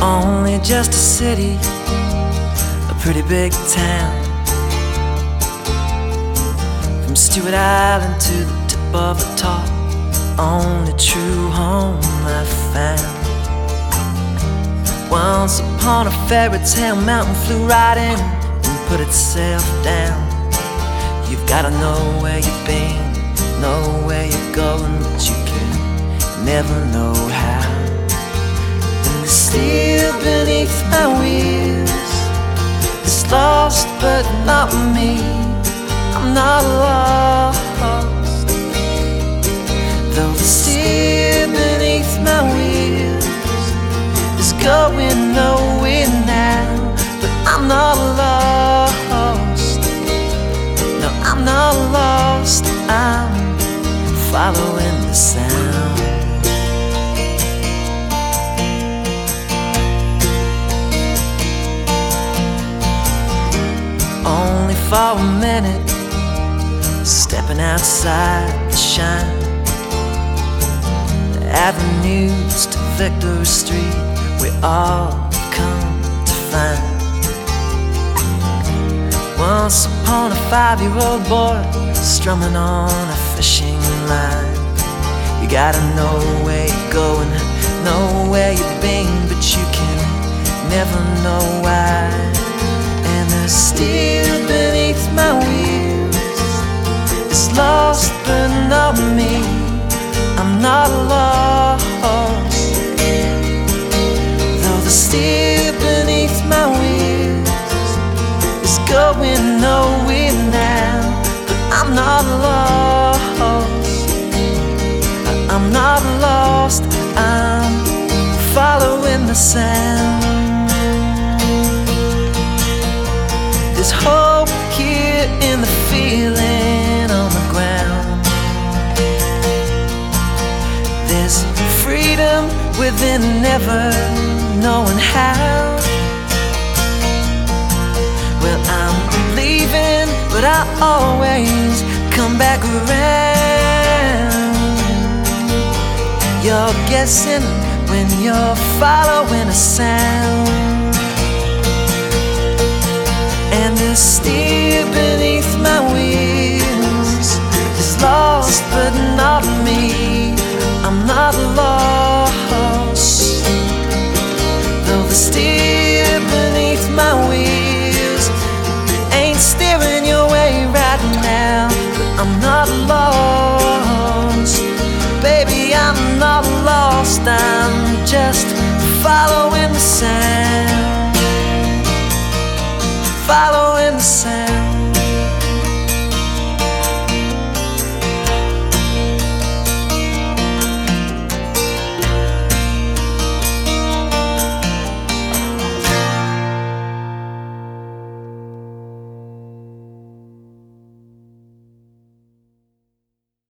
Only just a city, a pretty big town. From Stewart Island to the tip of the top, only true home I found. Once upon a fairy tale mountain flew right in and put itself down. You've gotta know where you've been, know where you're going, but you can never know how. And the steel beneath my wheels is lost but not me. I'm not lost, though the steel beneath my wheels is going nowhere now. But I'm not lost, no, I'm not lost. I'm following the sound. Only for a minute, stepping outside the shine. The avenues to Victory Street, we all come to find. Once upon a 5-year-old boy strumming on a fishing line. You gotta know where you're going, know where you've been, but you can never know why. And the steel beneath my wheels is lost but not me. I'm not lost, though the steel beneath my wheels is going nowhere now. But I'm not lost, I'm not lost. I'm following the sound. There's hope here in the feeling on the ground. There's freedom within never knowing how. Well, I'm leaving, but I always come back around. You're guessing when you're following a sound. And the steel beneath my wheels is lost but not me. I'm not lost, though the steel beneath my wheels ain't steering your way right now. But I'm not lost, baby, I'm not lost. I'm just following the sound, following the sound.